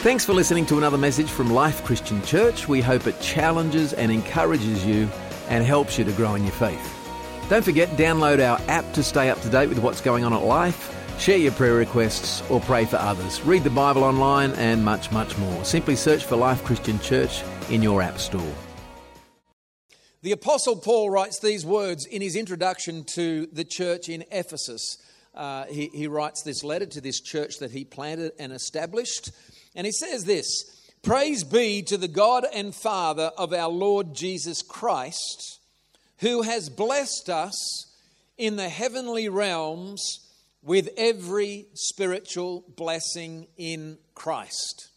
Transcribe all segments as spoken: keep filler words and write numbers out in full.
Thanks for listening to another message from Life Christian Church. We hope it challenges and encourages you and helps you to grow in your faith. Don't forget, download our app to stay up to date with what's going on at Life, share your prayer requests or pray for others, read the Bible online and much, much more. Simply search for Life Christian Church in your app store. The Apostle Paul writes these words in his introduction to the church in Ephesus. Uh, he, he writes this letter to this church that he planted and established. And he says this: "Praise be to the God and Father of our Lord Jesus Christ, who has blessed us in the heavenly realms with every spiritual blessing in Christ."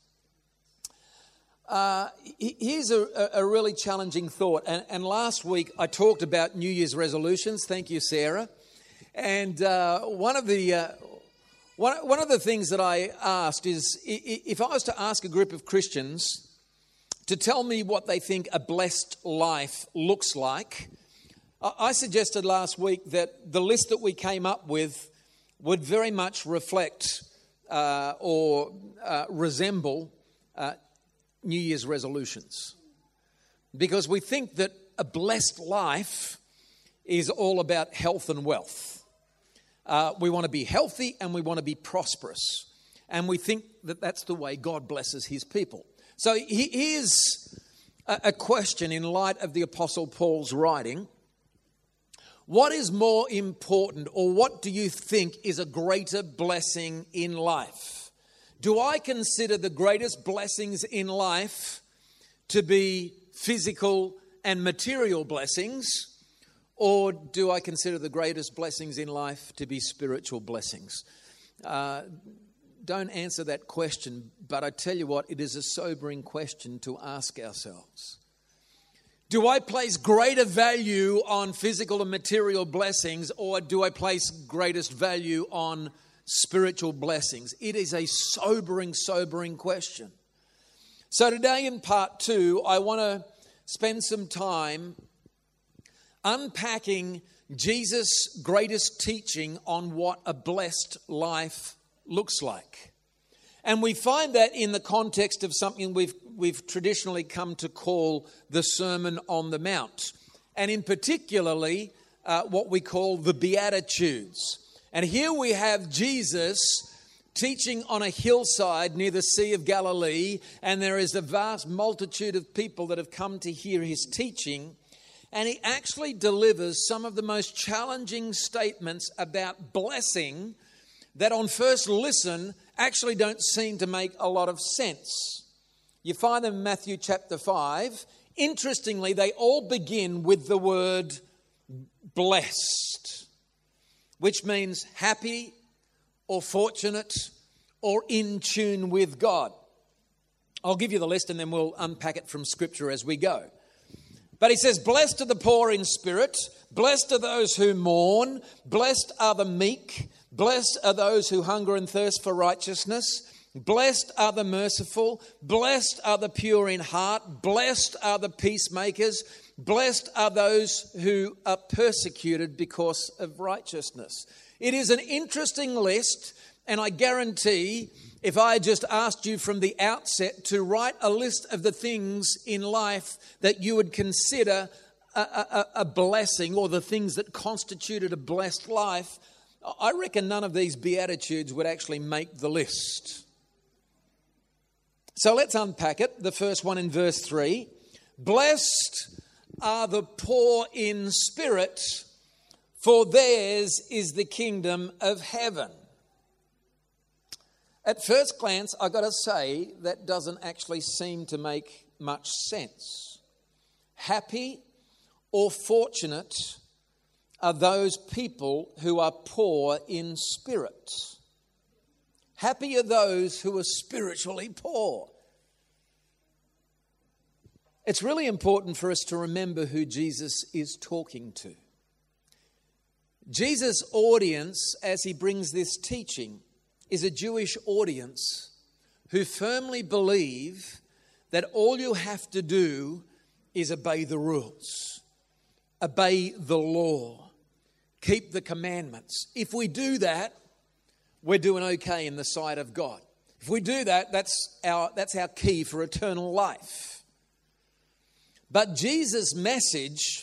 Uh, here's a, a really challenging thought. And, and last week I talked about New Year's resolutions. Thank you, Sarah. And uh, one of the... Uh, One, one of the things that I asked is, if I was to ask a group of Christians to tell me what they think a blessed life looks like, I suggested last week that the list that we came up with would very much reflect uh, or uh, resemble uh, New Year's resolutions. Because we think that a blessed life is all about health and wealth. Uh, we want to be healthy and we want to be prosperous. And we think that that's the way God blesses his people. So here's a question in light of the Apostle Paul's writing. What is more important, or what do you think is a greater blessing in life? Do I consider the greatest blessings in life to be physical and material blessings? Or do I consider the greatest blessings in life to be spiritual blessings? Uh, don't answer that question, but I tell you what, it is a sobering question to ask ourselves. Do I place greater value on physical and material blessings, or do I place greatest value on spiritual blessings? It is a sobering, sobering question. So today in part two, I want to spend some time unpacking Jesus' greatest teaching on what a blessed life looks like. And we find that in the context of something we've we've traditionally come to call the Sermon on the Mount. And in particularly, uh, what we call the Beatitudes. And here we have Jesus teaching on a hillside near the Sea of Galilee. And there is a vast multitude of people that have come to hear his teaching. And he actually delivers some of the most challenging statements about blessing that on first listen actually don't seem to make a lot of sense. You find them in Matthew chapter five. Interestingly, they all begin with the word blessed, which means happy or fortunate or in tune with God. I'll give you the list and then we'll unpack it from Scripture as we go. But he says, "Blessed are the poor in spirit, blessed are those who mourn, blessed are the meek, blessed are those who hunger and thirst for righteousness, blessed are the merciful, blessed are the pure in heart, blessed are the peacemakers, blessed are those who are persecuted because of righteousness." It is an interesting list, and I guarantee if I just asked you from the outset to write a list of the things in life that you would consider a, a, a blessing, or the things that constituted a blessed life, I reckon none of these Beatitudes would actually make the list. So let's unpack it. The first one in verse three. "Blessed are the poor in spirit, for theirs is the kingdom of heaven." At first glance, I've got to say, that doesn't actually seem to make much sense. Happy or fortunate are those people who are poor in spirit. Happy are those who are spiritually poor. It's really important for us to remember who Jesus is talking to. Jesus' audience, as he brings this teaching, is a Jewish audience who firmly believe that all you have to do is obey the rules, obey the law, keep the commandments. If we do that, we're doing okay in the sight of God. If we do that, that's our, that's our key for eternal life. But Jesus' message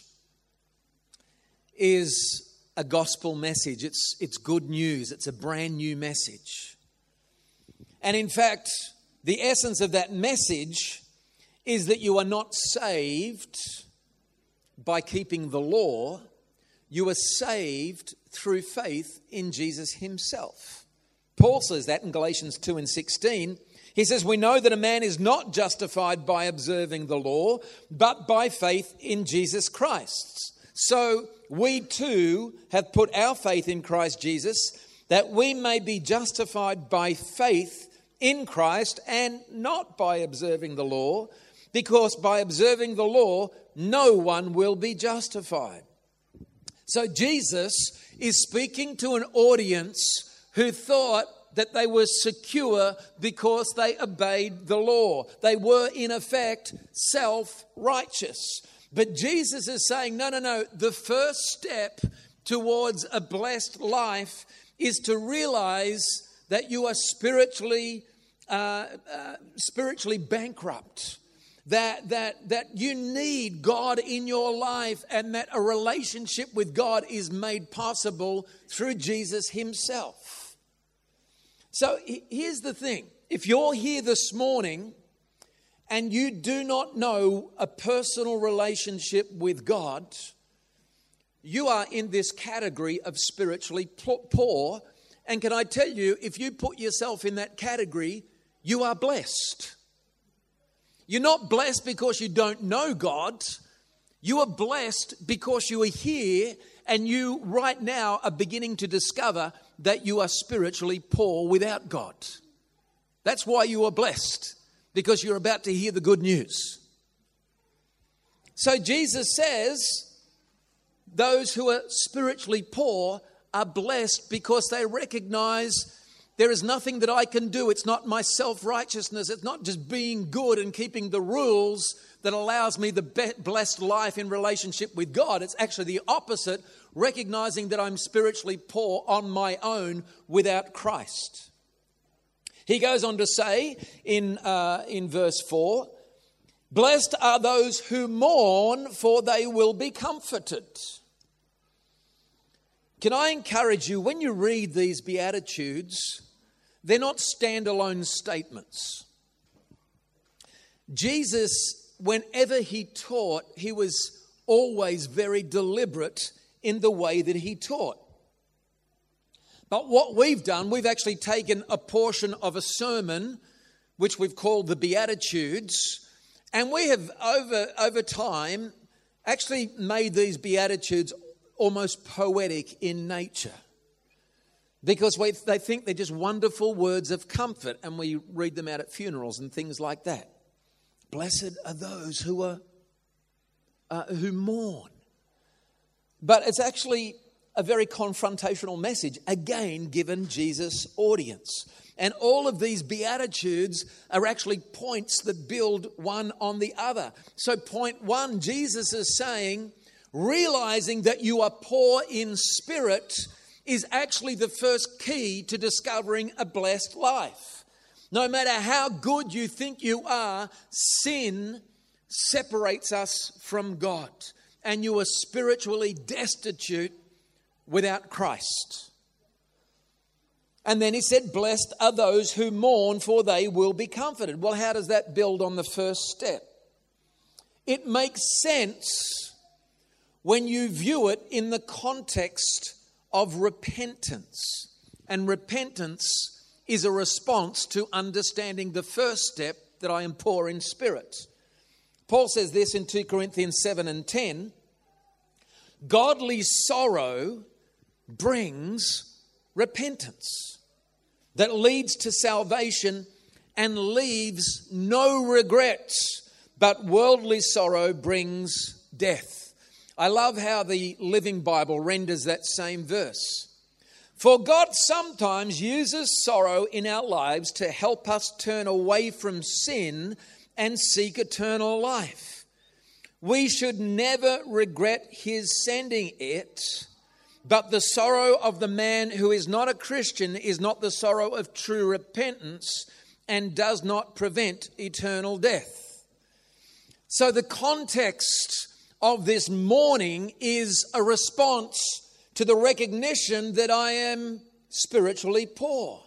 is a gospel message. It's, it's good news. It's a brand new message. And in fact, the essence of that message is that you are not saved by keeping the law. You are saved through faith in Jesus himself. Paul says that in Galatians two and sixteen. He says, we know that a man is not justified by observing the law, but by faith in Jesus Christ. So we too have put our faith in Christ Jesus, that we may be justified by faith in Christ and not by observing the law, because by observing the law, no one will be justified. So Jesus is speaking to an audience who thought that they were secure because they obeyed the law. They were, in effect, self-righteous. But Jesus is saying, no, no, no. The first step towards a blessed life is to realize that you are spiritually, uh, uh, spiritually bankrupt. That, that, that you need God in your life, and that a relationship with God is made possible through Jesus himself. So here's the thing. If you're here this morning and you do not know a personal relationship with God, you are in this category of spiritually poor. And can I tell you, if you put yourself in that category, you are blessed. You're not blessed because you don't know God. You are blessed because you are here and you right now are beginning to discover that you are spiritually poor without God. That's why you are blessed, because you're about to hear the good news. So Jesus says those who are spiritually poor are blessed because they recognize there is nothing that I can do. It's not my self-righteousness. It's not just being good and keeping the rules that allows me the blessed life in relationship with God. It's actually the opposite, recognizing that I'm spiritually poor on my own without Christ. He goes on to say in, uh, in verse four, blessed are those who mourn, for they will be comforted. Can I encourage you, when you read these Beatitudes, they're not standalone statements. Jesus, whenever he taught, he was always very deliberate in the way that he taught. But what we've done, we've actually taken a portion of a sermon, which we've called the Beatitudes, and we have over, over time actually made these Beatitudes almost poetic in nature. Because we, they think they're just wonderful words of comfort, and we read them out at funerals and things like that. Blessed are those who are uh, who mourn. But it's actually a very confrontational message, again, given Jesus' audience. And all of these Beatitudes are actually points that build one on the other. So point one, Jesus is saying, realizing that you are poor in spirit is actually the first key to discovering a blessed life. No matter how good you think you are, sin separates us from God, and you are spiritually destitute without Christ. And then he said, blessed are those who mourn, for they will be comforted. Well, how does that build on the first step? It makes sense when you view it in the context of repentance. And repentance is a response to understanding the first step, that I am poor in spirit. Paul says this in two Corinthians seven and ten. Godly sorrow brings repentance that leads to salvation and leaves no regrets, but worldly sorrow brings death. I love how the Living Bible renders that same verse. For God sometimes uses sorrow in our lives to help us turn away from sin and seek eternal life. We should never regret his sending it, but the sorrow of the man who is not a Christian is not the sorrow of true repentance. and does not prevent eternal death. So the context of this mourning is a response to the recognition that I am spiritually poor.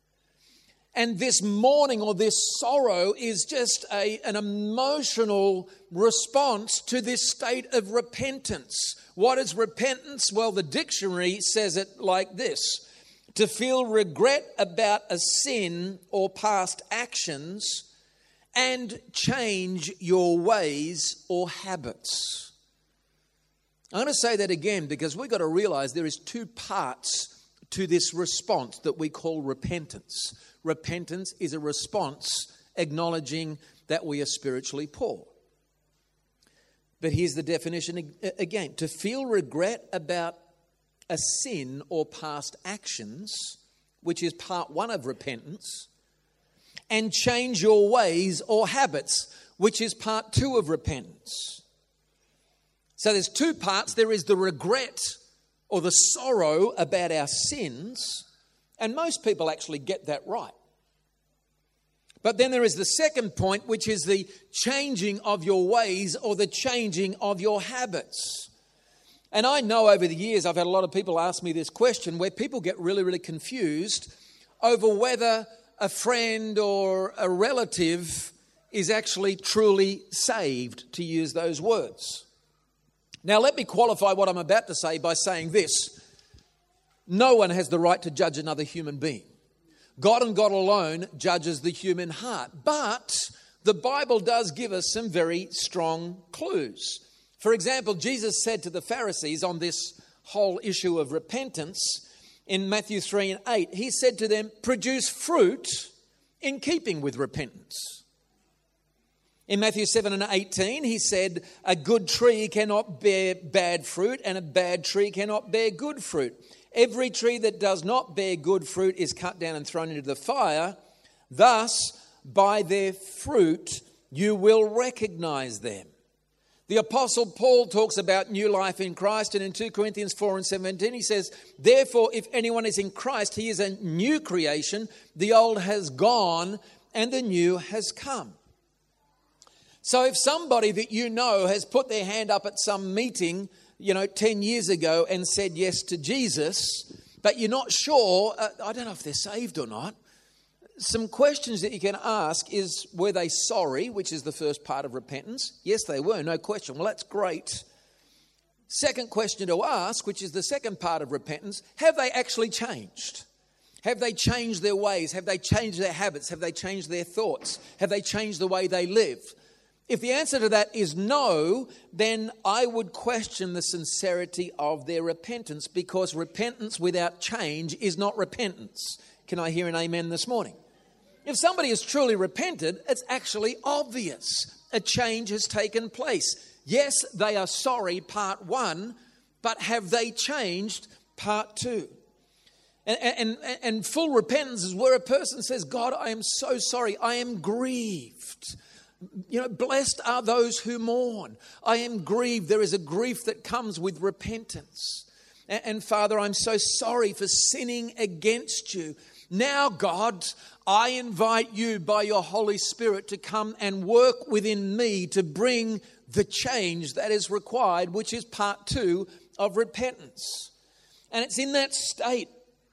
And this mourning or this sorrow is just a, an emotional response to this state of repentance. What is repentance? Well, the dictionary says it like this: to feel regret about a sin or past actions and change your ways or habits. I'm going to say that again because we've got to realize there is two parts to this response that we call repentance. Repentance is a response acknowledging that we are spiritually poor. But here's the definition again: to feel regret about a sin or past actions, which is part one of repentance, and change your ways or habits, which is part two of repentance. So there's two parts. There is the regret or the sorrow about our sins, and most people actually get that right. But then there is the second point, which is the changing of your ways or the changing of your habits. And I know over the years I've had a lot of people ask me this question where people get really, really confused over whether a friend or a relative is actually truly saved, to use those words. Now, let me qualify what I'm about to say by saying this: no one has the right to judge another human being. God and God alone judges the human heart. But the Bible does give us some very strong clues. For example, Jesus said to the Pharisees on this whole issue of repentance in Matthew three and eight, he said to them, produce fruit in keeping with repentance. In Matthew seven and eighteen, he said, a good tree cannot bear bad fruit and a bad tree cannot bear good fruit. Every tree that does not bear good fruit is cut down and thrown into the fire. Thus, by their fruit, you will recognize them. The Apostle Paul talks about new life in Christ, and in two Corinthians four and seventeen, he says, therefore, if anyone is in Christ, he is a new creation. The old has gone and the new has come. So if somebody that you know has put their hand up at some meeting, you know, ten years ago and said yes to Jesus, but you're not sure, uh, I don't know if they're saved or not, some questions that you can ask is, were they sorry, which is the first part of repentance? Yes, they were, no question. Well, that's great. Second question to ask, which is the second part of repentance, have they actually changed? Have they changed their ways? Have they changed their habits? Have they changed their thoughts? Have they changed the way they live? If the answer to that is no, then I would question the sincerity of their repentance, because repentance without change is not repentance. Can I hear an amen this morning? If somebody has truly repented, it's actually obvious. A change has taken place. Yes, they are sorry, part one, but have they changed, part two? And, and, and full repentance is where a person says, God, I am so sorry. I am grieved. You know, blessed are those who mourn. I am grieved. There is a grief that comes with repentance. And, and Father, I'm so sorry for sinning against you. Now, God, I invite you by your Holy Spirit to come and work within me to bring the change that is required, which is part two of repentance. And it's in that state,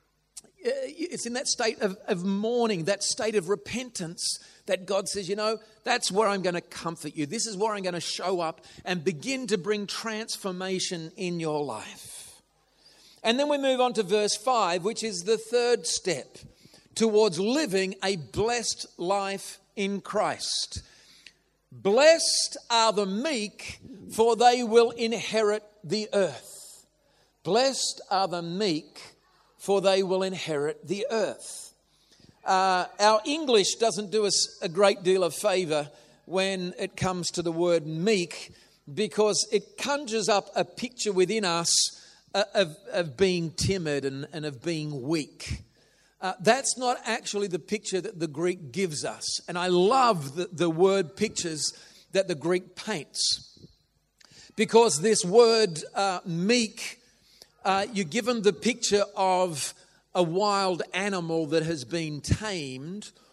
it's in that state of, of mourning, that state of repentance, that God says, you know, that's where I'm going to comfort you. This is where I'm going to show up and begin to bring transformation in your life. And then we move on to verse five, which is the third step towards living a blessed life in Christ. Blessed are the meek, for they will inherit the earth. Blessed are the meek, for they will inherit the earth. Uh, our English doesn't do us a great deal of favour when it comes to the word meek, because it conjures up a picture within us uh, of, of being timid and, and of being weak. Uh, that's not actually the picture that the Greek gives us. And I love the, the word pictures that the Greek paints, because this word uh, meek, uh, you're given the picture of a wild animal that has been tamed,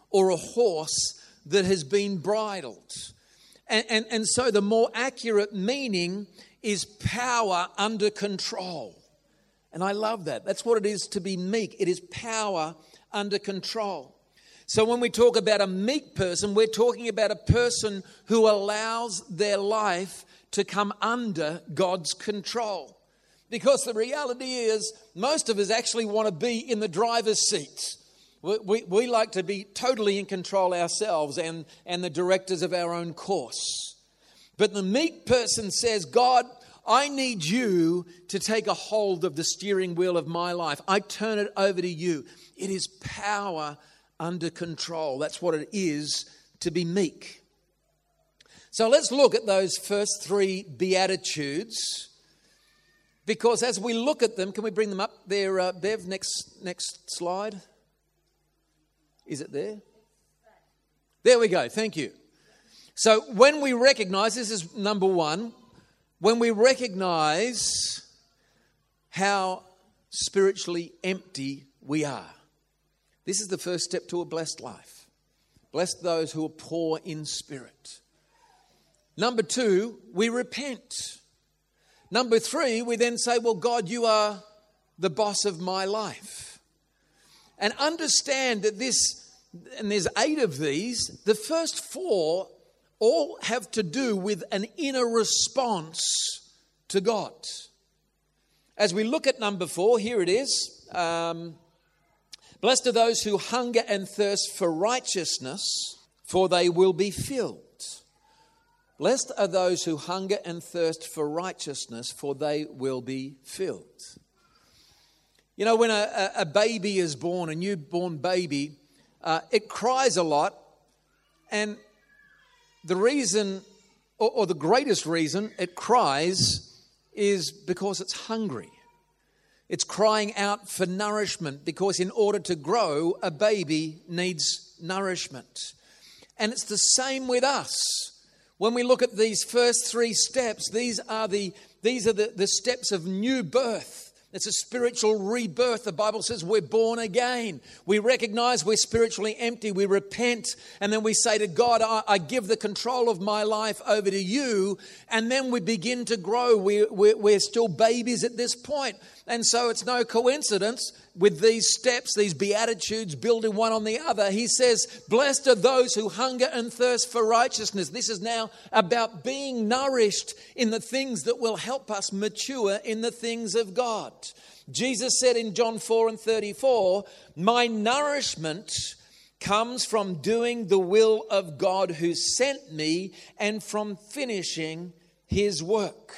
or a horse that has been bridled. And, and, and so the more accurate meaning is power under control. And I love that. That's what it is to be meek. It is power under control. So when we talk about a meek person, we're talking about a person who allows their life to come under God's control. Because the reality is, most of us actually want to be in the driver's seat. We, we, we like to be totally in control ourselves and, and the directors of our own course. But the meek person says, God, I need you to take a hold of the steering wheel of my life. I turn it over to you. It is power under control. That's what it is to be meek. So let's look at those first three Beatitudes. Because as we look at them, can we bring them up there, uh, Bev? Next, next slide. Is it there? There we go. Thank you. So when we recognize, this is number one, when we recognize how spiritually empty we are. This is the first step to a blessed life. Blessed those who are poor in spirit. Number two, we repent. Number three, we then say, well, God, you are the boss of my life. And understand that this, and there's eight of these, the first four all have to do with an inner response to God. As we look at number four, here it is. Um, Blessed are those who hunger and thirst for righteousness, for they will be filled. Blessed are those who hunger and thirst for righteousness, for they will be filled. You know, when a, a baby is born, a newborn baby, uh, it cries a lot. And the reason, or, or the greatest reason it cries is because it's hungry. It's crying out for nourishment, because in order to grow, a baby needs nourishment. And it's the same with us. When we look at these first three steps, these are the these are the, the steps of new birth. It's a spiritual rebirth. The Bible says we're born again. We recognize we're spiritually empty. We repent, and then we say to God, I, I give the control of my life over to you. And then we begin to grow. We, we're, we're still babies at this point. And so it's no coincidence with these steps, these Beatitudes building one on the other. He says, blessed are those who hunger and thirst for righteousness. This is now about being nourished in the things that will help us mature in the things of God. Jesus said in John four and thirty-four, my nourishment comes from doing the will of God who sent me and from finishing his work.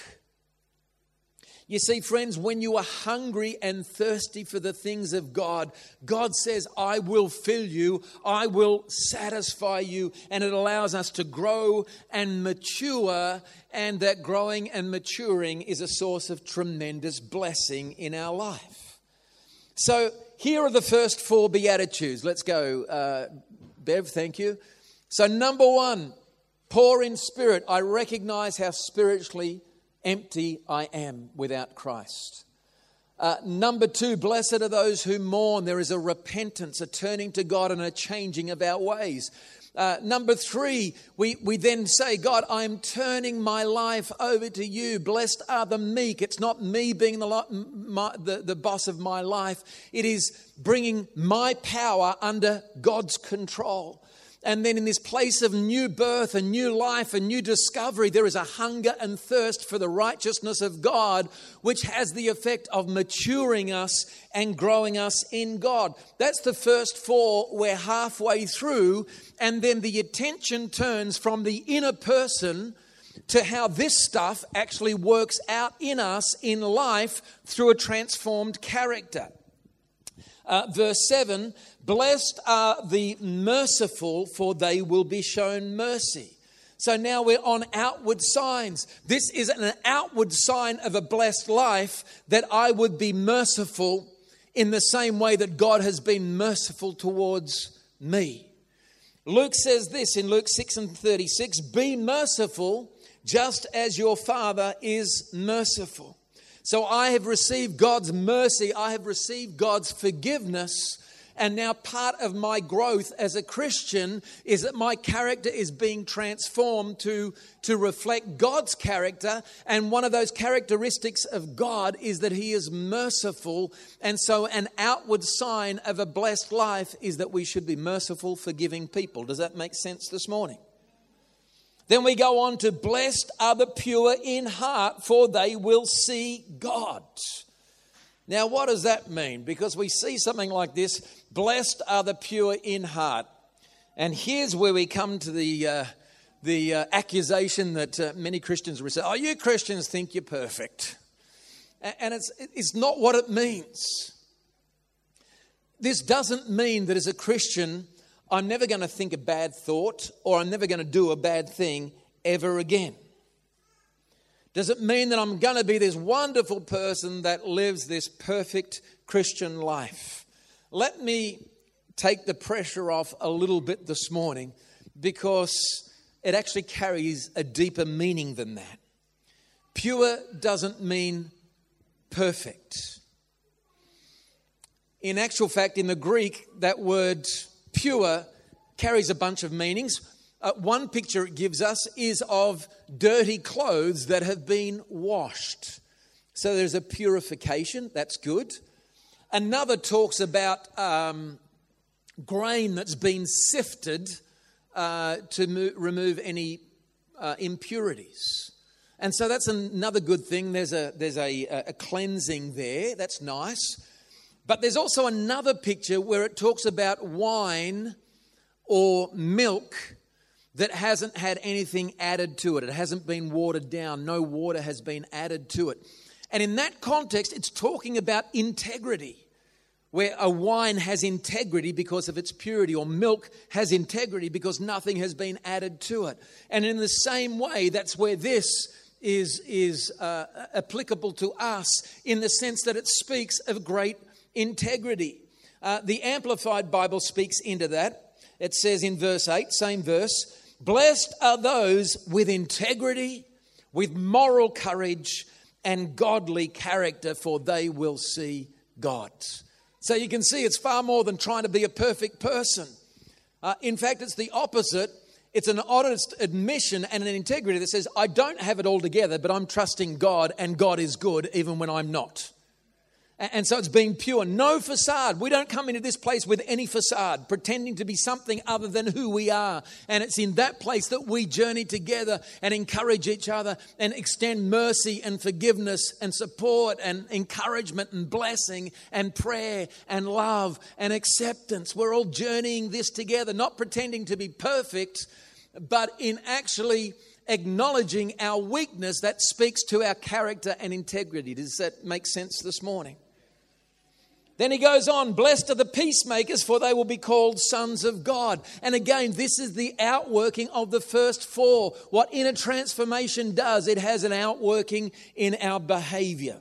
You see, friends, when you are hungry and thirsty for the things of God, God says, I will fill you, I will satisfy you, and it allows us to grow and mature, and that growing and maturing is a source of tremendous blessing in our life. So here are the first four Beatitudes. Let's go, uh, Bev, thank you. So number one, poor in spirit. I recognize how spiritually empty I am without Christ. Uh, number two, blessed are those who mourn. There is a repentance, a turning to God and a changing of our ways. Uh, number three, we, we then say, God, I'm turning my life over to you. Blessed are the meek. It's not me being the, my, the, the boss of my life. It is bringing my power under God's control. And then in this place of new birth, a new life, a new discovery, there is a hunger and thirst for the righteousness of God, which has the effect of maturing us and growing us in God. That's the first four. We're halfway through. And then the attention turns from the inner person to how this stuff actually works out in us in life through a transformed character. Uh, verse seven, blessed are the merciful, for they will be shown mercy. So now we're on outward signs. This is an outward sign of a blessed life, that I would be merciful in the same way that God has been merciful towards me. Luke says this in Luke six and thirty-six, be merciful just as your Father is merciful. So I have received God's mercy. I have received God's forgiveness. And now part of my growth as a Christian is that my character is being transformed to, to reflect God's character. And one of those characteristics of God is that he is merciful. And so an outward sign of a blessed life is that we should be merciful, forgiving people. Does that make sense this morning? Then we go on to blessed are the pure in heart, for they will see God. Now, what does that mean? Because we see something like this, blessed are the pure in heart. And here's where we come to the uh, the uh, accusation that uh, many Christians will say, oh, you Christians think you're perfect. And it's it's not what it means. This doesn't mean that as a Christian, I'm never going to think a bad thought or I'm never going to do a bad thing ever again. Does it mean that I'm going to be this wonderful person that lives this perfect Christian life? Let me take the pressure off a little bit this morning because it actually carries a deeper meaning than that. Pure doesn't mean perfect. In actual fact, in the Greek, that word pure carries a bunch of meanings. Uh, one picture it gives us is of dirty clothes that have been washed. So there's a purification, that's good. Another talks about um, grain that's been sifted uh, to mo- remove any uh, impurities. And so that's another good thing. There's a there's a, a cleansing there. That's nice. But there's also another picture where it talks about wine or milk that hasn't had anything added to it. It hasn't been watered down. No water has been added to it. And in that context, it's talking about integrity, where a wine has integrity because of its purity, or milk has integrity because nothing has been added to it. And in the same way, that's where this is, is uh, applicable to us, in the sense that it speaks of great integrity. Uh, the Amplified Bible speaks into that. It says in verse eight, same verse, blessed are those with integrity, with moral courage and godly character, for they will see God. So you can see it's far more than trying to be a perfect person. Uh, in fact, it's the opposite. It's an honest admission and an integrity that says, I don't have it all together, but I'm trusting God, and God is good even when I'm not. And so it's being pure. No facade. We don't come into this place with any facade, pretending to be something other than who we are. And it's in that place that we journey together and encourage each other and extend mercy and forgiveness and support and encouragement and blessing and prayer and love and acceptance. We're all journeying this together, not pretending to be perfect, but in actually acknowledging our weakness that speaks to our character and integrity. Does that make sense this morning? Then he goes on, blessed are the peacemakers, for they will be called sons of God. And again, this is the outworking of the first four. What inner transformation does, it has an outworking in our behavior.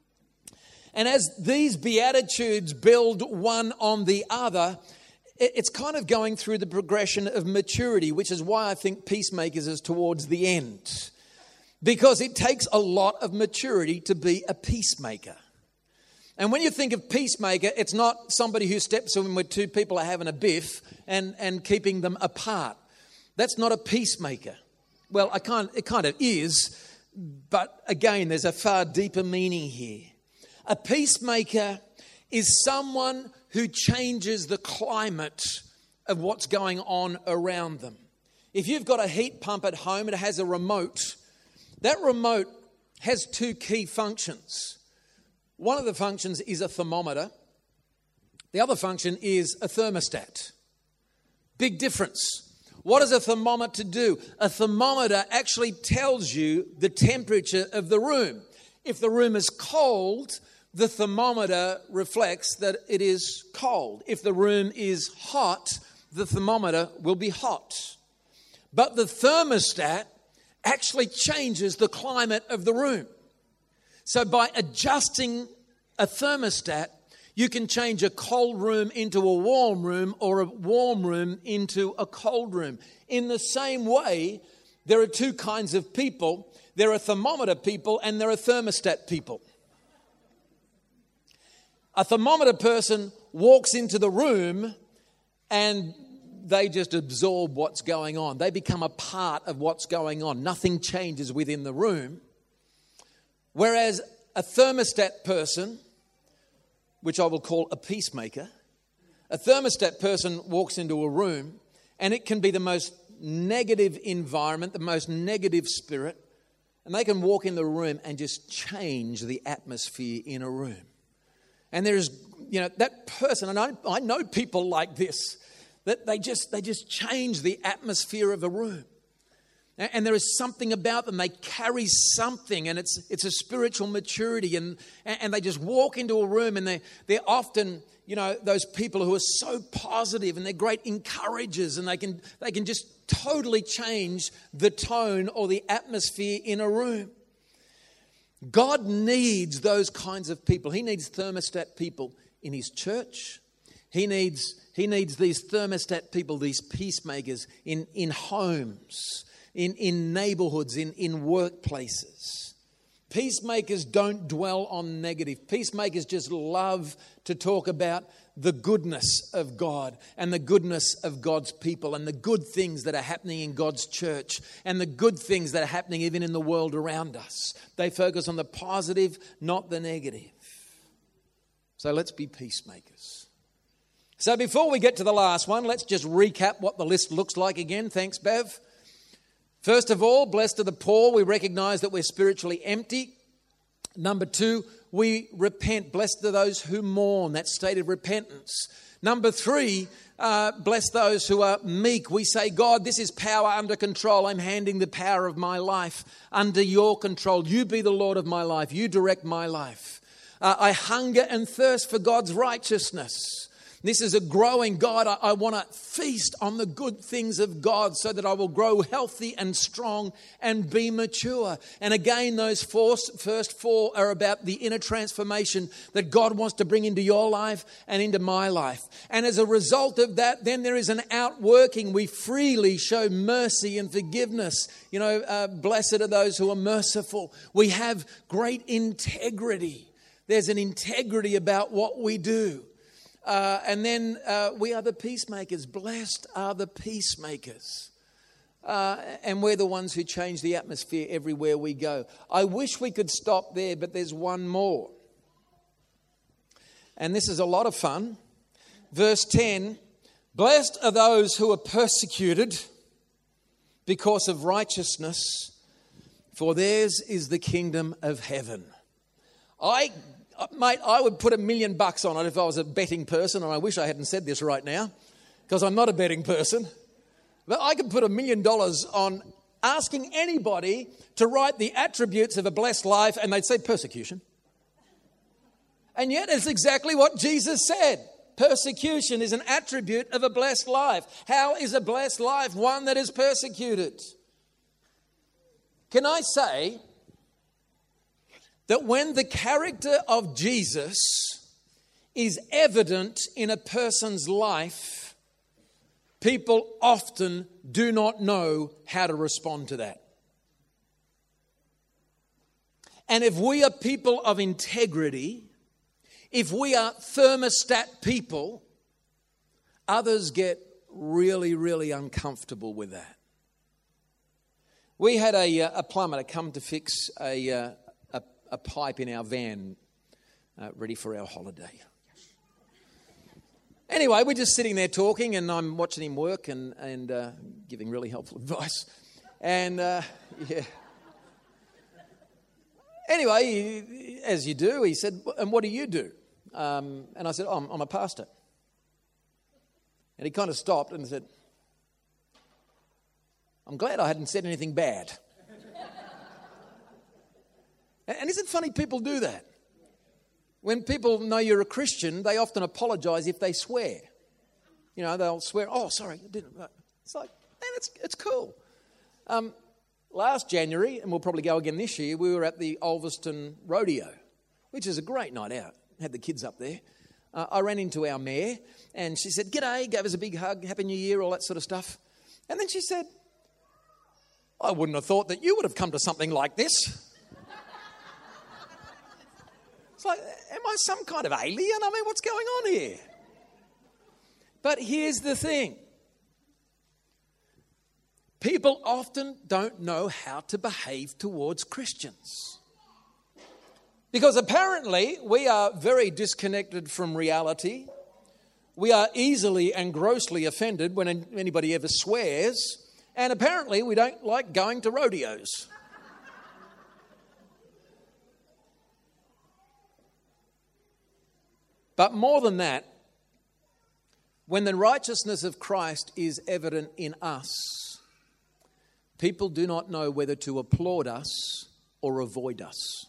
And as these Beatitudes build one on the other, it's kind of going through the progression of maturity, which is why I think peacemakers is towards the end. Because it takes a lot of maturity to be a peacemaker. And when you think of peacemaker, it's not somebody who steps in when two people are having a biff and, and keeping them apart. That's not a peacemaker. Well, I can't, it kind of is, but again, there's a far deeper meaning here. A peacemaker is someone who changes the climate of what's going on around them. If you've got a heat pump at home, it has a remote. That remote has two key functions. One of the functions is a thermometer. The other function is a thermostat. Big difference. What does a thermometer do? A thermometer actually tells you the temperature of the room. If the room is cold, the thermometer reflects that it is cold. If the room is hot, the thermometer will be hot. But the thermostat actually changes the climate of the room. So by adjusting a thermostat, you can change a cold room into a warm room, or a warm room into a cold room. In the same way, there are two kinds of people. There are thermometer people and there are thermostat people. A thermometer person walks into the room and they just absorb what's going on. They become a part of what's going on. Nothing changes within the room. Whereas a thermostat person, which I will call a peacemaker, a thermostat person walks into a room and it can be the most negative environment, the most negative spirit, and they can walk in the room and just change the atmosphere in a room. And there's, you know, that person, and I, I know people like this, that they just they just change the atmosphere of a room. And, and there is something about them. They carry something, and it's it's a spiritual maturity, and and they just walk into a room, and they they're often, you know, those people who are so positive, and they're great encouragers, and they can they can just totally change the tone or the atmosphere in a room. God needs those kinds of people. He needs thermostat people in his church. He needs, he needs these thermostat people, these peacemakers in, in homes, in, in neighborhoods, in, in workplaces. Peacemakers don't dwell on negative. Peacemakers just love to talk about the goodness of God and the goodness of God's people and the good things that are happening in God's church and the good things that are happening even in the world around us. They focus on the positive, not the negative. So let's be peacemakers. So before we get to the last one, let's just recap what the list looks like again. Thanks, Bev. First of all, blessed are the poor. We recognize that we're spiritually empty. Number two, we repent. Blessed are those who mourn. That state of repentance. Number three, uh, bless those who are meek. We say, God, this is power under control. I'm handing the power of my life under your control. You be the Lord of my life. You direct my life. Uh, I hunger and thirst for God's righteousness. This is a growing God. I, I want to feast on the good things of God so that I will grow healthy and strong and be mature. And again, those four, first four are about the inner transformation that God wants to bring into your life and into my life. And as a result of that, then there is an outworking. We freely show mercy and forgiveness. You know, uh, blessed are those who are merciful. We have great integrity. There's an integrity about what we do. Uh, and then uh, we are the peacemakers. Blessed are the peacemakers. Uh, and we're the ones who change the atmosphere everywhere we go. I wish we could stop there, but there's one more. And this is a lot of fun. Verse ten, blessed are those who are persecuted because of righteousness, for theirs is the kingdom of heaven. I Mate, I would put a million bucks on it if I was a betting person, and I wish I hadn't said this right now, because I'm not a betting person. But I could put a million dollars on asking anybody to write the attributes of a blessed life, and they'd say persecution. And yet it's exactly what Jesus said. Persecution is an attribute of a blessed life. How is a blessed life one that is persecuted? Can I say that when the character of Jesus is evident in a person's life, people often do not know how to respond to that. And if we are people of integrity, if we are thermostat people, others get really, really uncomfortable with that. We had a, a plumber to come to fix a... a a pipe in our van, uh, ready for our holiday. Anyway, we're just sitting there talking, and I'm watching him work and, and uh, giving really helpful advice. And, uh, yeah. Anyway, he, as you do, he said, and what do you do? Um, and I said, oh, I'm, I'm a pastor. And he kind of stopped and said, I'm glad I hadn't said anything bad. And isn't it funny people do that? When people know you're a Christian, they often apologize if they swear. You know, they'll swear, oh, sorry, I didn't. It's like, man, it's, it's cool. Um, last January, and we'll probably go again this year, we were at the Ulverston Rodeo, which is a great night out. Had the kids up there. Uh, I ran into our mayor, and she said, g'day, gave us a big hug, Happy New Year, all that sort of stuff. And then she said, I wouldn't have thought that you would have come to something like this. It's like, am I some kind of alien? I mean, what's going on here? But here's the thing. People often don't know how to behave towards Christians. Because apparently we are very disconnected from reality. We are easily and grossly offended when anybody ever swears. And apparently we don't like going to rodeos. But more than that, when the righteousness of Christ is evident in us, people do not know whether to applaud us or avoid us.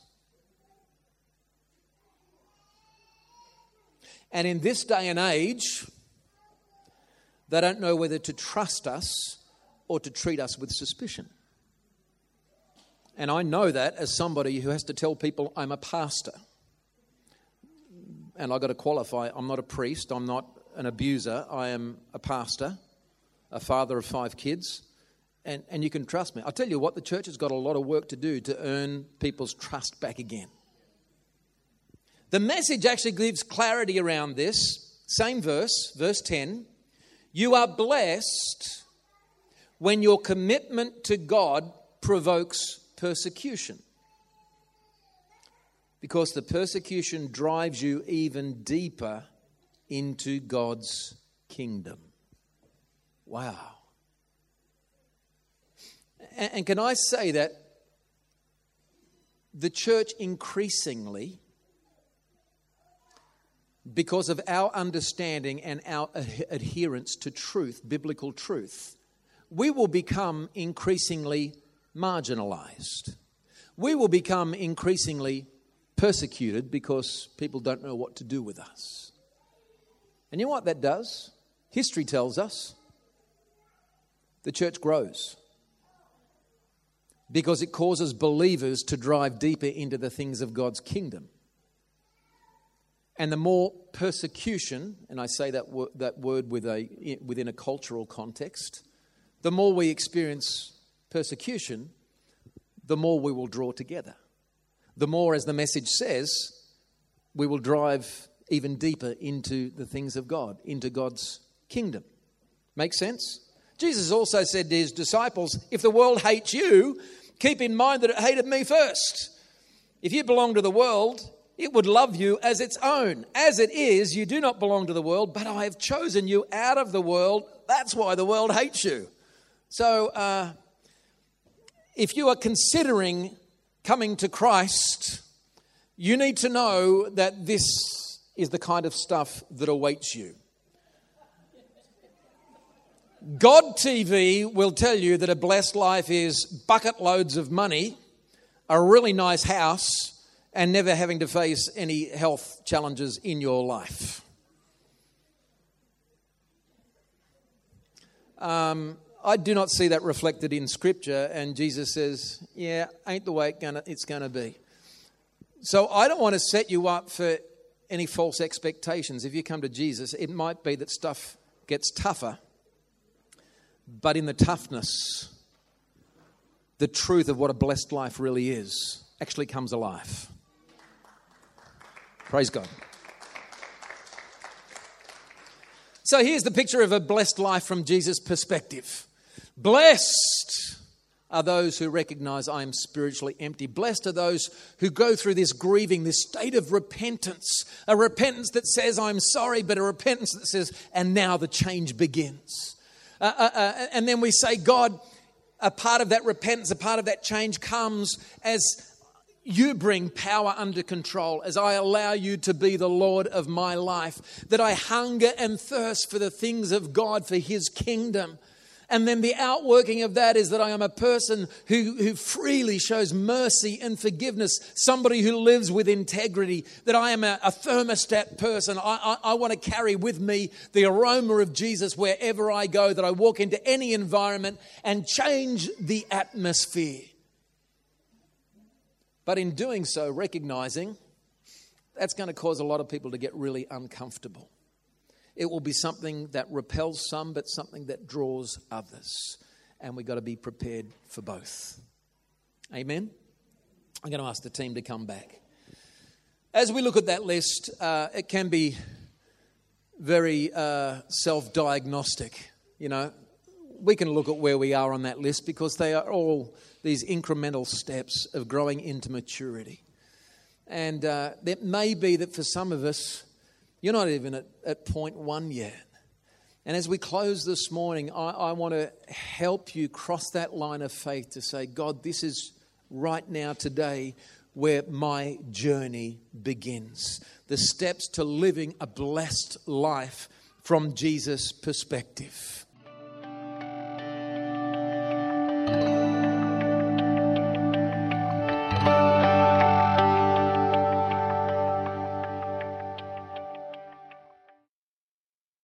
And in this day and age, they don't know whether to trust us or to treat us with suspicion. And I know that as somebody who has to tell people I'm a pastor. And I've got to qualify, I'm not a priest, I'm not an abuser, I am a pastor, a father of five kids, and, and you can trust me. I'll tell you what, the church has got a lot of work to do to earn people's trust back again. The message actually gives clarity around this. Same verse, verse ten. You are blessed when your commitment to God provokes persecution, because the persecution drives you even deeper into God's kingdom. Wow. And, and can I say that the church increasingly, because of our understanding and our adherence to truth, biblical truth, we will become increasingly marginalized. We will become increasingly persecuted because people don't know what to do with us. And you know what that does? History tells us the church grows because it causes believers to drive deeper into the things of God's kingdom. And the more persecution, and I say that wor- that word with a, within a cultural context, the more we experience persecution, the more we will draw together. The more, as the message says, we will drive even deeper into the things of God, into God's kingdom. Make sense? Jesus also said to his disciples, if the world hates you, keep in mind that it hated me first. If you belong to the world, it would love you as its own. As it is, you do not belong to the world, but I have chosen you out of the world. That's why the world hates you. So, uh, if you are considering coming to Christ, you need to know that this is the kind of stuff that awaits you. God T V will tell you that a blessed life is bucket loads of money, a really nice house, and never having to face any health challenges in your life. Um, I do not see that reflected in Scripture, and Jesus says, yeah, ain't the way it's going to be. So I don't want to set you up for any false expectations. If you come to Jesus, it might be that stuff gets tougher, but in the toughness, the truth of what a blessed life really is actually comes alive. Praise God. So here's the picture of a blessed life from Jesus' perspective. Blessed are those who recognize I am spiritually empty. Blessed are those who go through this grieving, this state of repentance. A repentance that says I'm sorry, but a repentance that says, and now the change begins. Uh, uh, uh, and then we say, God, a part of that repentance, a part of that change comes as you bring power under control, as I allow you to be the Lord of my life, that I hunger and thirst for the things of God, for his kingdom. And then the outworking of that is that I am a person who, who freely shows mercy and forgiveness, somebody who lives with integrity, that I am a, a thermostat person. I, I, I want to carry with me the aroma of Jesus wherever I go, that I walk into any environment and change the atmosphere. But in doing so, recognizing that's going to cause a lot of people to get really uncomfortable. It will be something that repels some, but something that draws others. And we've got to be prepared for both. Amen? I'm going to ask the team to come back. as we look at that list, uh, it can be very uh, self-diagnostic. You know, we can look at where we are on that list because they are all these incremental steps of growing into maturity. And uh, it may be that for some of us, you're not even at, at point one yet. And as we close this morning, I, I want to help you cross that line of faith to say, God, this is right now, today, where my journey begins. The steps to living a blessed life from Jesus' perspective.